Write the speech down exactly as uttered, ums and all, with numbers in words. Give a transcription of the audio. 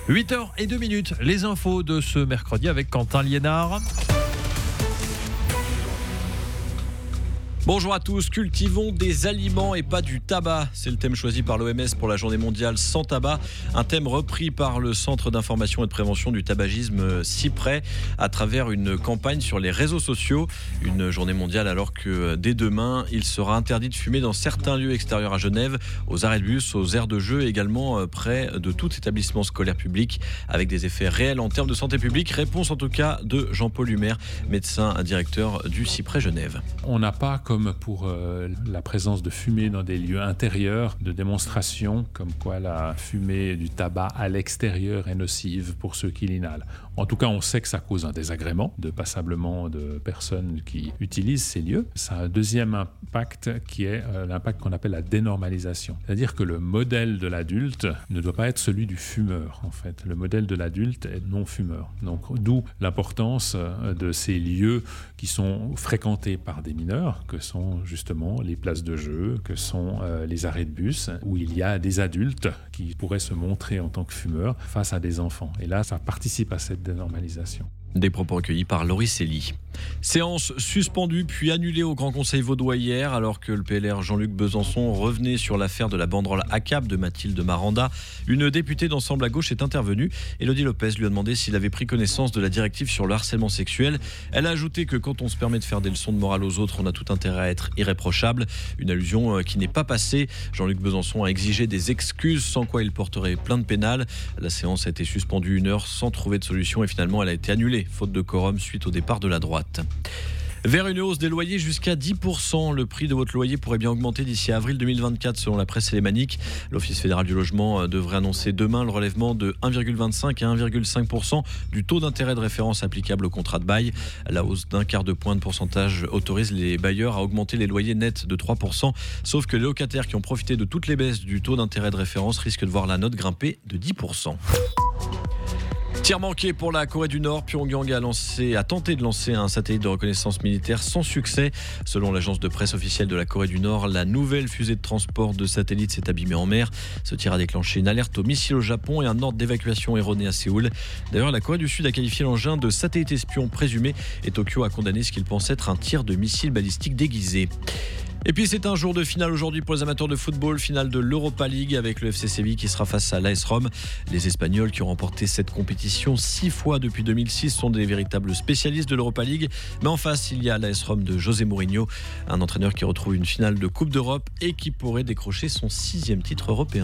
huit heures zéro deux, les infos de ce mercredi avec Quentin Liénard. Bonjour à tous, cultivons des aliments et pas du tabac. C'est le thème choisi par l'O M S pour la journée mondiale sans tabac. Un thème repris par le Centre d'information et de prévention du tabagisme Cyprès à travers une campagne sur les réseaux sociaux. Une journée mondiale alors que dès demain, il sera interdit de fumer dans certains lieux extérieurs à Genève, aux arrêts de bus, aux aires de jeu et également près de tout établissement scolaire public avec des effets réels en termes de santé publique. Réponse en tout cas de Jean-Paul Humer, médecin directeur du Cyprès Genève. On n'a pas comme pour euh, la présence de fumée dans des lieux intérieurs, de démonstration comme quoi la fumée du tabac à l'extérieur est nocive pour ceux qui l'inhalent. En tout cas, on sait que ça cause un désagrément de passablement de personnes qui utilisent ces lieux. Ça a un deuxième impact qui est euh, l'impact qu'on appelle la dénormalisation. C'est-à-dire que le modèle de l'adulte ne doit pas être celui du fumeur, en fait. Le modèle de l'adulte est non-fumeur. Donc, d'où l'importance de ces lieux qui sont fréquentés par des mineurs, que sont justement les places de jeu, que sont euh, les arrêts de bus, où il y a des adultes qui pourraient se montrer en tant que fumeurs face à des enfants. Et là, ça participe à cette dénormalisation. Des propos recueillis par Laurie Célie. Séance suspendue puis annulée au Grand Conseil vaudois hier alors que le P L R Jean-Luc Besançon revenait sur l'affaire de la banderole A C A P de Mathilde Maranda. Une députée d'Ensemble à gauche est intervenue. Élodie Lopez lui a demandé s'il avait pris connaissance de la directive sur le harcèlement sexuel. Elle a ajouté que quand on se permet de faire des leçons de morale aux autres, on a tout intérêt à être irréprochable. Une allusion qui n'est pas passée. Jean-Luc Besançon a exigé des excuses sans quoi il porterait plainte pénale. La séance a été suspendue une heure sans trouver de solution et finalement elle a été annulée faute de quorum suite au départ de la droite. Vers une hausse des loyers jusqu'à dix pour cent. Le prix de votre loyer pourrait bien augmenter d'ici avril deux mille vingt-quatre selon la presse lémanique. L'Office fédéral du logement devrait annoncer demain le relèvement de un virgule vingt-cinq et un virgule cinq pour cent du taux d'intérêt de référence applicable au contrat de bail. La hausse d'un quart de point de pourcentage autorise les bailleurs à augmenter les loyers nets de trois pour cent. Sauf que les locataires qui ont profité de toutes les baisses du taux d'intérêt de référence risquent de voir la note grimper de dix pour cent. Tir manqué pour la Corée du Nord. Pyongyang a, lancé, a tenté de lancer un satellite de reconnaissance militaire sans succès. Selon l'agence de presse officielle de la Corée du Nord, la nouvelle fusée de transport de satellites s'est abîmée en mer. Ce tir a déclenché une alerte au missile au Japon et un ordre d'évacuation erroné à Séoul. D'ailleurs, la Corée du Sud a qualifié l'engin de satellite espion présumé et Tokyo a condamné ce qu'il pense être un tir de missile balistique déguisé. Et puis c'est un jour de finale aujourd'hui pour les amateurs de football, finale de l'Europa League avec le F C Séville qui sera face à l'A S Rome. Les Espagnols qui ont remporté cette compétition six fois depuis deux mille six sont des véritables spécialistes de l'Europa League. Mais en face, il y a l'A S Rome de José Mourinho, un entraîneur qui retrouve une finale de Coupe d'Europe et qui pourrait décrocher son sixième titre européen.